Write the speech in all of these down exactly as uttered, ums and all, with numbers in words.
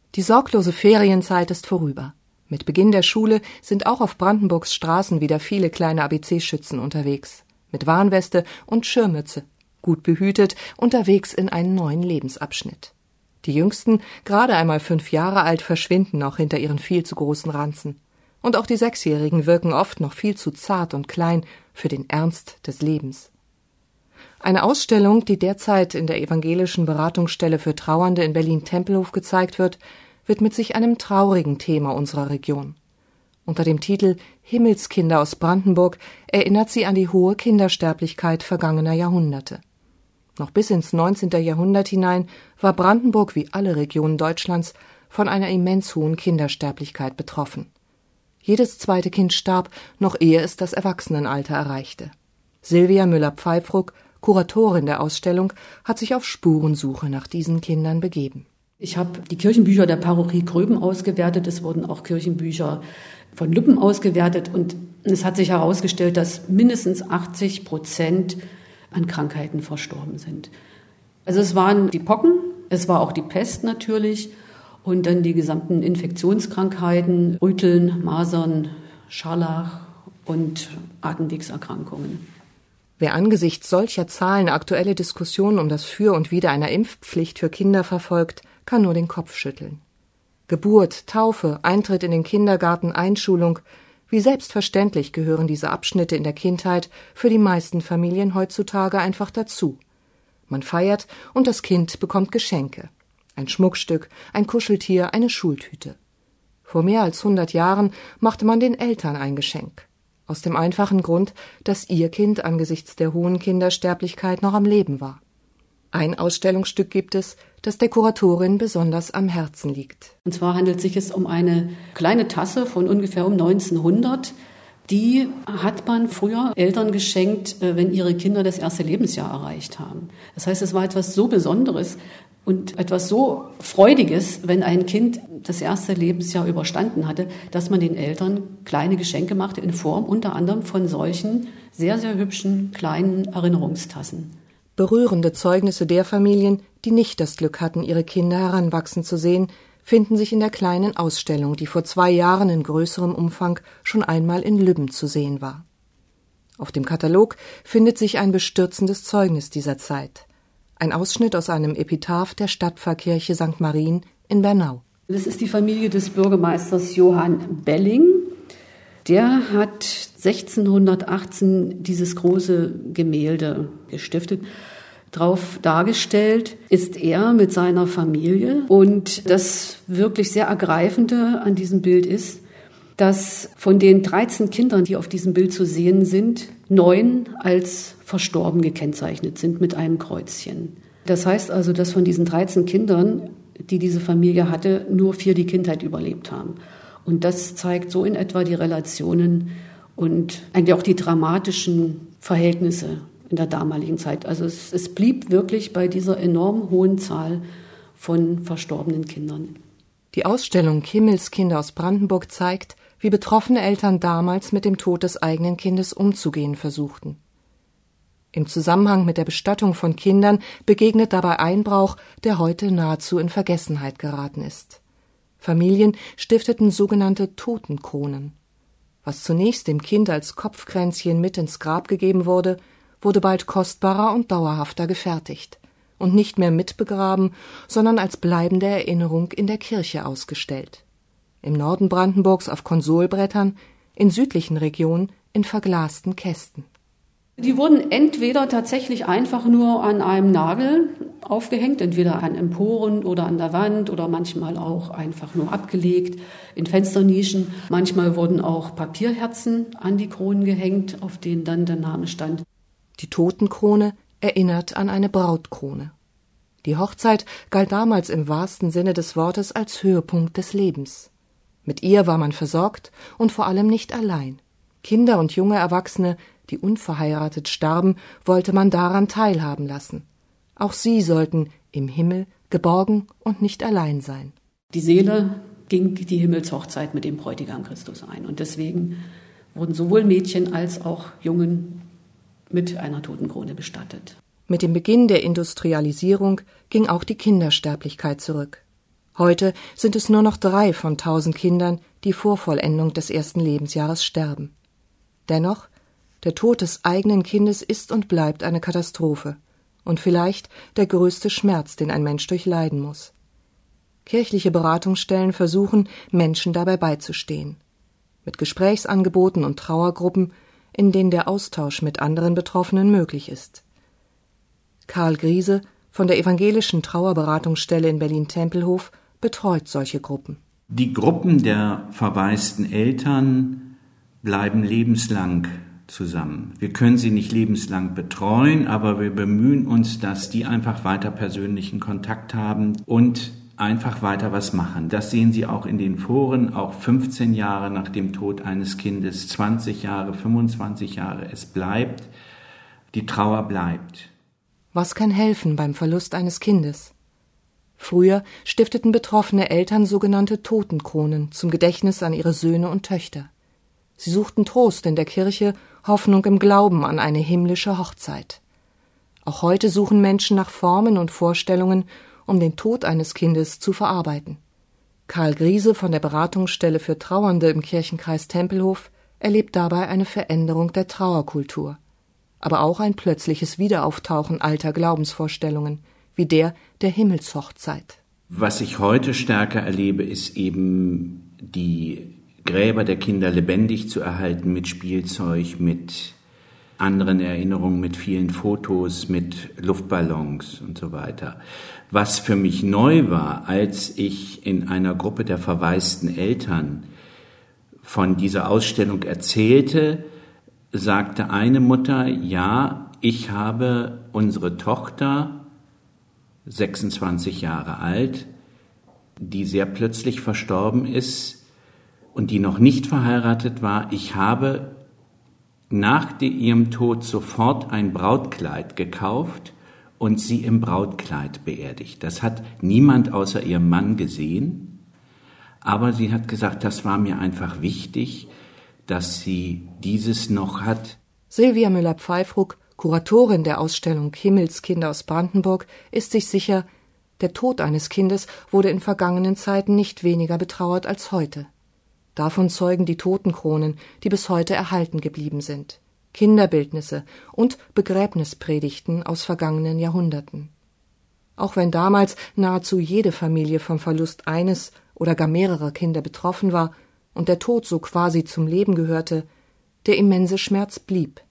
Die sorglose Ferienzeit ist vorüber. Mit Beginn der Schule sind auch auf Brandenburgs Straßen wieder viele kleine A B C-Schützen unterwegs. Mit Warnweste und Schirmmütze. Gut behütet, unterwegs in einen neuen Lebensabschnitt. Die Jüngsten, gerade einmal fünf Jahre alt, verschwinden noch hinter ihren viel zu großen Ranzen. Und auch die Sechsjährigen wirken oft noch viel zu zart und klein für den Ernst des Lebens. Eine Ausstellung, die derzeit in der Evangelischen Beratungsstelle für Trauernde in Berlin-Tempelhof gezeigt wird, widmet sich einem traurigen Thema unserer Region. Unter dem Titel »Himmelskinder aus Brandenburg« erinnert sie an die hohe Kindersterblichkeit vergangener Jahrhunderte. Noch bis ins neunzehnten Jahrhundert hinein war Brandenburg wie alle Regionen Deutschlands von einer immens hohen Kindersterblichkeit betroffen. Jedes zweite Kind starb, noch ehe es das Erwachsenenalter erreichte. Silvia Müller-Pfeifruck, Kuratorin der Ausstellung, hat sich auf Spurensuche nach diesen Kindern begeben. Ich habe die Kirchenbücher der Parochie Gröben ausgewertet. Es wurden auch Kirchenbücher von Lübben ausgewertet. Und es hat sich herausgestellt, dass mindestens achtzig Prozent an Krankheiten verstorben sind. Also es waren die Pocken, es war auch die Pest natürlich und dann die gesamten Infektionskrankheiten, Rüteln, Masern, Scharlach und Atemwegserkrankungen. Wer angesichts solcher Zahlen aktuelle Diskussionen um das Für und Wider einer Impfpflicht für Kinder verfolgt, kann nur den Kopf schütteln. Geburt, Taufe, Eintritt in den Kindergarten, Einschulung, wie selbstverständlich gehören diese Abschnitte in der Kindheit für die meisten Familien heutzutage einfach dazu. Man feiert und das Kind bekommt Geschenke. Ein Schmuckstück, ein Kuscheltier, eine Schultüte. Vor mehr als hundert Jahren machte man den Eltern ein Geschenk. Aus dem einfachen Grund, dass ihr Kind angesichts der hohen Kindersterblichkeit noch am Leben war. Ein Ausstellungsstück gibt es, das der Kuratorin besonders am Herzen liegt. Und zwar handelt es sich um eine kleine Tasse von ungefähr um neunzehnhundert. Die hat man früher Eltern geschenkt, wenn ihre Kinder das erste Lebensjahr erreicht haben. Das heißt, es war etwas so Besonderes und etwas so Freudiges, wenn ein Kind das erste Lebensjahr überstanden hatte, dass man den Eltern kleine Geschenke machte in Form unter anderem von solchen sehr, sehr hübschen kleinen Erinnerungstassen. Berührende Zeugnisse der Familien, die nicht das Glück hatten, ihre Kinder heranwachsen zu sehen, finden sich in der kleinen Ausstellung, die vor zwei Jahren in größerem Umfang schon einmal in Lübben zu sehen war. Auf dem Katalog findet sich ein bestürzendes Zeugnis dieser Zeit. Ein Ausschnitt aus einem Epitaph der Stadtpfarrkirche Sankt Marien in Bernau. Das ist die Familie des Bürgermeisters Johann Belling. Der hat sechzehnhundertachtzehn dieses große Gemälde gestiftet. Drauf dargestellt ist er mit seiner Familie. Und das wirklich sehr Ergreifende an diesem Bild ist, dass von den dreizehn Kindern, die auf diesem Bild zu sehen sind, neun als verstorben gekennzeichnet sind mit einem Kreuzchen. Das heißt also, dass von diesen dreizehn Kindern, die diese Familie hatte, nur vier die Kindheit überlebt haben. Und das zeigt so in etwa die Relationen und eigentlich auch die dramatischen Verhältnisse in der damaligen Zeit. Also es, es blieb wirklich bei dieser enorm hohen Zahl von verstorbenen Kindern. Die Ausstellung »Himmelskinder aus Brandenburg« zeigt, wie betroffene Eltern damals mit dem Tod des eigenen Kindes umzugehen versuchten. Im Zusammenhang mit der Bestattung von Kindern begegnet dabei ein Brauch, der heute nahezu in Vergessenheit geraten ist. Familien stifteten sogenannte Totenkronen. Was zunächst dem Kind als Kopfkränzchen mit ins Grab gegeben wurde, wurde bald kostbarer und dauerhafter gefertigt und nicht mehr mitbegraben, sondern als bleibende Erinnerung in der Kirche ausgestellt. Im Norden Brandenburgs auf Konsolbrettern, in südlichen Regionen in verglasten Kästen. Die wurden entweder tatsächlich einfach nur an einem Nagel aufgehängt, entweder an Emporen oder an der Wand oder manchmal auch einfach nur abgelegt in Fensternischen. Manchmal wurden auch Papierherzen an die Kronen gehängt, auf denen dann der Name stand. Die Totenkrone erinnert an eine Brautkrone. Die Hochzeit galt damals im wahrsten Sinne des Wortes als Höhepunkt des Lebens. Mit ihr war man versorgt und vor allem nicht allein. Kinder und junge Erwachsene, die unverheiratet starben, wollte man daran teilhaben lassen. Auch sie sollten im Himmel geborgen und nicht allein sein. Die Seele ging die Himmelshochzeit mit dem Bräutigam Christus ein. Und deswegen wurden sowohl Mädchen als auch Jungen mit einer Totenkrone bestattet. Mit dem Beginn der Industrialisierung ging auch die Kindersterblichkeit zurück. Heute sind es nur noch drei von tausend Kindern, die vor Vollendung des ersten Lebensjahres sterben. Dennoch, der Tod des eigenen Kindes ist und bleibt eine Katastrophe und vielleicht der größte Schmerz, den ein Mensch durchleiden muss. Kirchliche Beratungsstellen versuchen, Menschen dabei beizustehen. Mit Gesprächsangeboten und Trauergruppen, in denen der Austausch mit anderen Betroffenen möglich ist. Karl Griese von der evangelischen Trauerberatungsstelle in Berlin-Tempelhof betreut solche Gruppen. Die Gruppen der verwaisten Eltern bleiben lebenslang zusammen. Wir können sie nicht lebenslang betreuen, aber wir bemühen uns, dass die einfach weiter persönlichen Kontakt haben und einfach weiter was machen. Das sehen Sie auch in den Foren, auch fünfzehn Jahre nach dem Tod eines Kindes, zwanzig Jahre, fünfundzwanzig Jahre. Es bleibt, die Trauer bleibt. Was kann helfen beim Verlust eines Kindes? Früher stifteten betroffene Eltern sogenannte Totenkronen zum Gedächtnis an ihre Söhne und Töchter. Sie suchten Trost in der Kirche, Hoffnung im Glauben an eine himmlische Hochzeit. Auch heute suchen Menschen nach Formen und Vorstellungen, um den Tod eines Kindes zu verarbeiten. Karl Griese von der Beratungsstelle für Trauernde im Kirchenkreis Tempelhof erlebt dabei eine Veränderung der Trauerkultur, aber auch ein plötzliches Wiederauftauchen alter Glaubensvorstellungen, wie der der Himmelshochzeit. Was ich heute stärker erlebe, ist eben die Gräber der Kinder lebendig zu erhalten mit Spielzeug, mit anderen Erinnerungen, mit vielen Fotos, mit Luftballons und so weiter. Was für mich neu war, als ich in einer Gruppe der verwaisten Eltern von dieser Ausstellung erzählte, sagte eine Mutter, ja, ich habe unsere Tochter, sechsundzwanzig Jahre alt, die sehr plötzlich verstorben ist und die noch nicht verheiratet war, ich habe nach ihrem Tod sofort ein Brautkleid gekauft und sie im Brautkleid beerdigt. Das hat niemand außer ihrem Mann gesehen, aber sie hat gesagt, das war mir einfach wichtig, dass sie dieses noch hat. Silvia Müller-Pfeifruck, Kuratorin der Ausstellung Himmelskinder aus Brandenburg, ist sich sicher, der Tod eines Kindes wurde in vergangenen Zeiten nicht weniger betrauert als heute. Davon zeugen die Totenkronen, die bis heute erhalten geblieben sind, Kinderbildnisse und Begräbnispredigten aus vergangenen Jahrhunderten. Auch wenn damals nahezu jede Familie vom Verlust eines oder gar mehrerer Kinder betroffen war und der Tod so quasi zum Leben gehörte, der immense Schmerz blieb.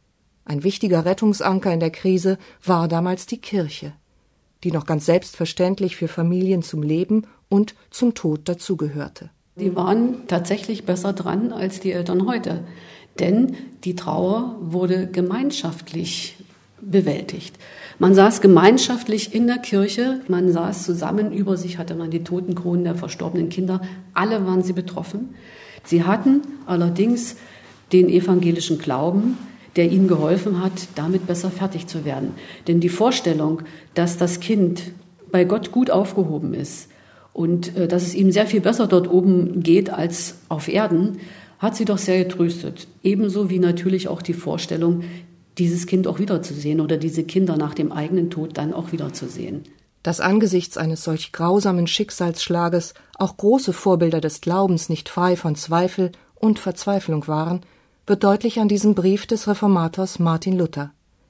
Ein wichtiger Rettungsanker in der Krise war damals die Kirche, die noch ganz selbstverständlich für Familien zum Leben und zum Tod dazugehörte. Die waren tatsächlich besser dran als die Eltern heute, denn die Trauer wurde gemeinschaftlich bewältigt. Man saß gemeinschaftlich in der Kirche, man saß zusammen, über sich hatte man die Totenkronen der verstorbenen Kinder, alle waren sie betroffen. Sie hatten allerdings den evangelischen Glauben, der ihnen geholfen hat, damit besser fertig zu werden. Denn die Vorstellung, dass das Kind bei Gott gut aufgehoben ist und äh, dass es ihm sehr viel besser dort oben geht als auf Erden, hat sie doch sehr getröstet. Ebenso wie natürlich auch die Vorstellung, dieses Kind auch wiederzusehen oder diese Kinder nach dem eigenen Tod dann auch wiederzusehen. Dass angesichts eines solch grausamen Schicksalsschlages auch große Vorbilder des Glaubens nicht frei von Zweifel und Verzweiflung waren, wird deutlich an diesem Brief des Reformators Martin Luther.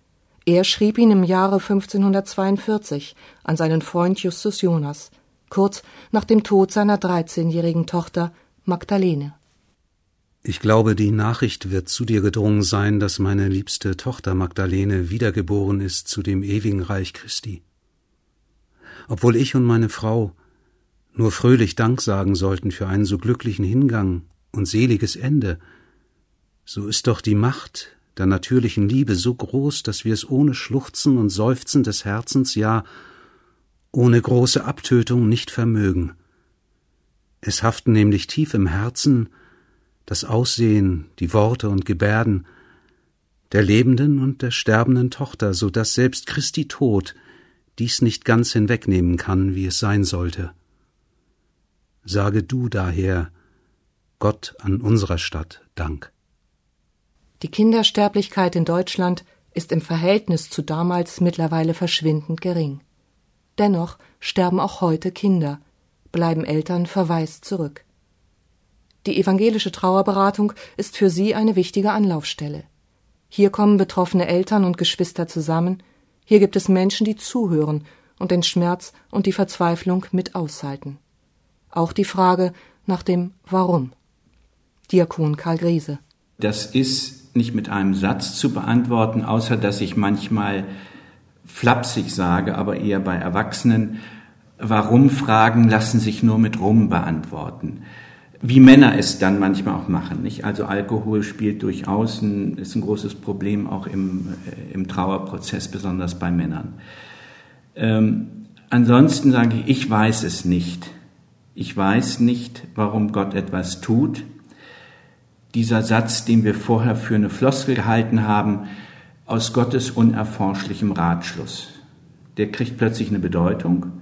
Er schrieb ihn im Jahre fünfzehnhundertzweiundvierzig an seinen Freund Justus Jonas, kurz nach dem Tod seiner dreizehnjährigen Tochter Magdalene. Ich glaube, die Nachricht wird zu dir gedrungen sein, dass meine liebste Tochter Magdalene wiedergeboren ist zu dem ewigen Reich Christi. Obwohl ich und meine Frau nur fröhlich Dank sagen sollten für einen so glücklichen Hingang und seliges Ende, so ist doch die Macht der natürlichen Liebe so groß, dass wir es ohne Schluchzen und Seufzen des Herzens, ja ohne große Abtötung nicht vermögen. Es haften nämlich tief im Herzen das Aussehen, die Worte und Gebärden der lebenden und der sterbenden Tochter, so dass selbst Christi Tod dies nicht ganz hinwegnehmen kann, wie es sein sollte. Sage du daher Gott an unserer Stadt Dank. Die Kindersterblichkeit in Deutschland ist im Verhältnis zu damals mittlerweile verschwindend gering. Dennoch sterben auch heute Kinder, bleiben Eltern verwaist zurück. Die evangelische Trauerberatung ist für sie eine wichtige Anlaufstelle. Hier kommen betroffene Eltern und Geschwister zusammen, hier gibt es Menschen, die zuhören und den Schmerz und die Verzweiflung mit aushalten. Auch die Frage nach dem Warum. Diakon Karl Griese. Das ist nicht mit einem Satz zu beantworten, außer dass ich manchmal flapsig sage, aber eher bei Erwachsenen, Warum-Fragen lassen sich nur mit Rum beantworten. Wie Männer es dann manchmal auch machen, nicht? Also Alkohol spielt durchaus ein, ist ein großes Problem auch im, im Trauerprozess, besonders bei Männern. Ähm, ansonsten sage ich, ich weiß es nicht. Ich weiß nicht, warum Gott etwas tut. Dieser Satz, den wir vorher für eine Floskel gehalten haben, aus Gottes unerforschlichem Ratschluss, der kriegt plötzlich eine Bedeutung.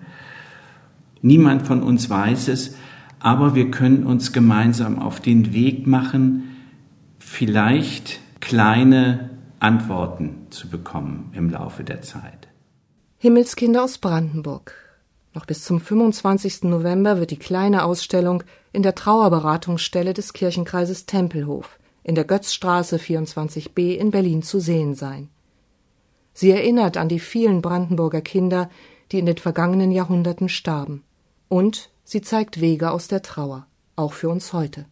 Niemand von uns weiß es, aber wir können uns gemeinsam auf den Weg machen, vielleicht kleine Antworten zu bekommen im Laufe der Zeit. Himmelskinder aus Brandenburg. Noch bis zum fünfundzwanzigsten November wird die kleine Ausstellung in der Trauerberatungsstelle des Kirchenkreises Tempelhof in der Götzstraße vierundzwanzig b in Berlin zu sehen sein. Sie erinnert an die vielen Brandenburger Kinder, die in den vergangenen Jahrhunderten starben. Und sie zeigt Wege aus der Trauer, auch für uns heute.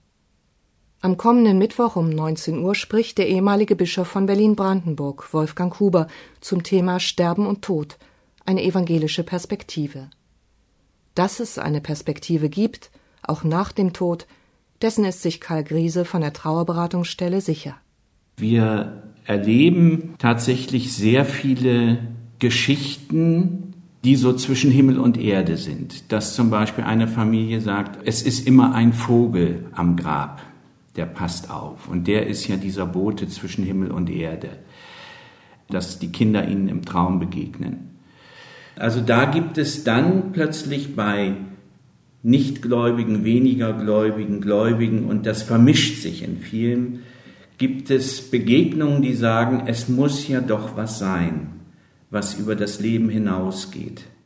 Am kommenden Mittwoch um neunzehn Uhr spricht der ehemalige Bischof von Berlin-Brandenburg, Wolfgang Huber, zum Thema Sterben und Tod, eine evangelische Perspektive. Dass es eine Perspektive gibt, auch nach dem Tod, dessen ist sich Karl Griese von der Trauerberatungsstelle sicher. Wir erleben tatsächlich sehr viele Geschichten, die so zwischen Himmel und Erde sind. Dass zum Beispiel eine Familie sagt, es ist immer ein Vogel am Grab, der passt auf. Und der ist ja dieser Bote zwischen Himmel und Erde, dass die Kinder ihnen im Traum begegnen. Also da gibt es dann plötzlich bei Nichtgläubigen, weniger Gläubigen, Gläubigen, und das vermischt sich in vielen, gibt es Begegnungen, die sagen, es muss ja doch was sein, was über das Leben hinausgeht.